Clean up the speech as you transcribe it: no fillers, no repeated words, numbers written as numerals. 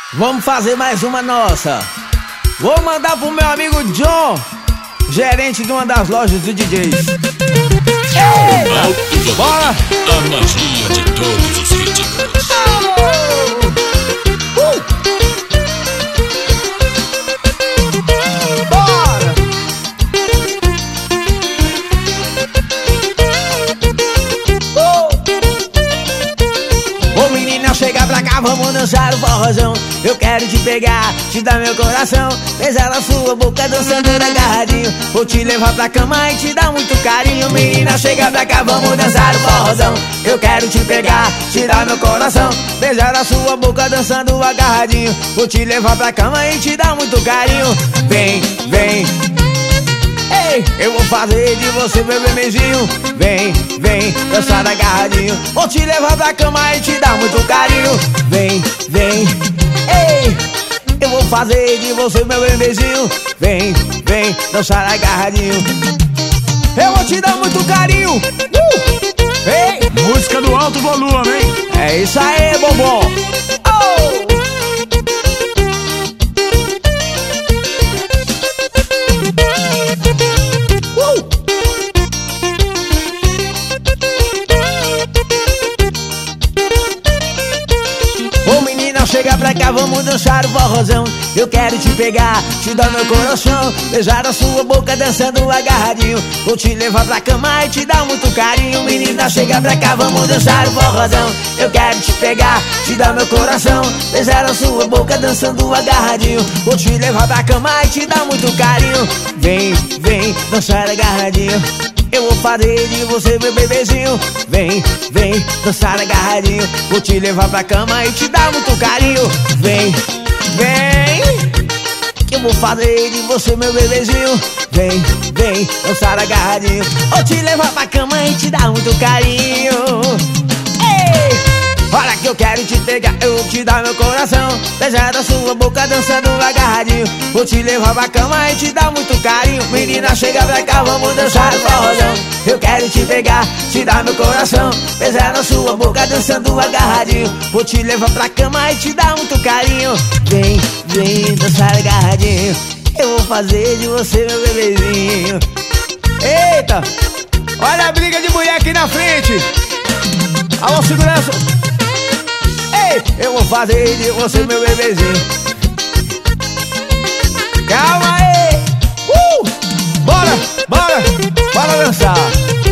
Vamos fazer mais uma nossa. Vou mandar pro meu amigo John, gerente de uma das lojas de DJs. Eita, bora! A magia de todos os ritmos. Bora! Ô menina, chega pra cá, vamos dançar o forrozão. Eu quero te pegar, te dar meu coração, beijar na sua boca dançando agarradinho. Vou te levar pra cama e te dar muito carinho. Menina, chega pra cá, vamos dançar o forrozão. Eu quero te pegar, te dar meu coração, beijar na sua boca dançando agarradinho. Vou te levar pra cama e te dar muito carinho. Vem, vem, ei, eu vou fazer de você meu bebezinho. Vem, vem, dançar agarradinho. Vou te levar pra cama e te dar muito carinho. Vem, vem, ei, eu vou fazer de você meu bebezinho. Vem, vem, dançar agarradinho. Eu vou te dar muito carinho. Ei, Música do alto volume, hein? é isso aí, bombom. Oh! Ô menina, chega pra cá, vamos dançar o forrozão. Eu quero te pegar, te dar meu coração, beijar a sua boca dançando agarradinho. Vou te levar pra cama e te dar muito carinho. Menina, chega pra cá, vamos dançar o forrozão. Eu quero te pegar, te dar meu coração, beijar a sua boca dançando agarradinho. Vou te levar pra cama e te dar muito carinho. Vem, vem, dançar agarradinho. Eu vou fazer de você meu bebezinho. Vem, vem, dançar agarradinho. Vou te levar pra cama e te dar muito carinho. Vem, vem, que eu vou fazer de você meu bebezinho. Vem, vem, dançar agarradinho. Vou te levar pra cama e te dar muito carinho. Ei! Olha que eu quero te pegar, eu vou te dar meu coração, beijar da sua boca dançando agarradinho. Vou te levar pra cama e te dar muito carinho. Menina, chega pra cá, vamos dançar o forrozão. Eu quero te pegar, te dar meu coração, beijar na sua boca dançando agarradinho. Vou te levar pra cama e te dar muito carinho. Vem, vem, dançar agarradinho. Eu vou fazer de você meu bebezinho. Eita, olha a briga de mulher aqui na frente. Alô, segurança. Ei, eu vou fazer de você meu bebezinho. Calma aí. Bora, bora, bora dançar.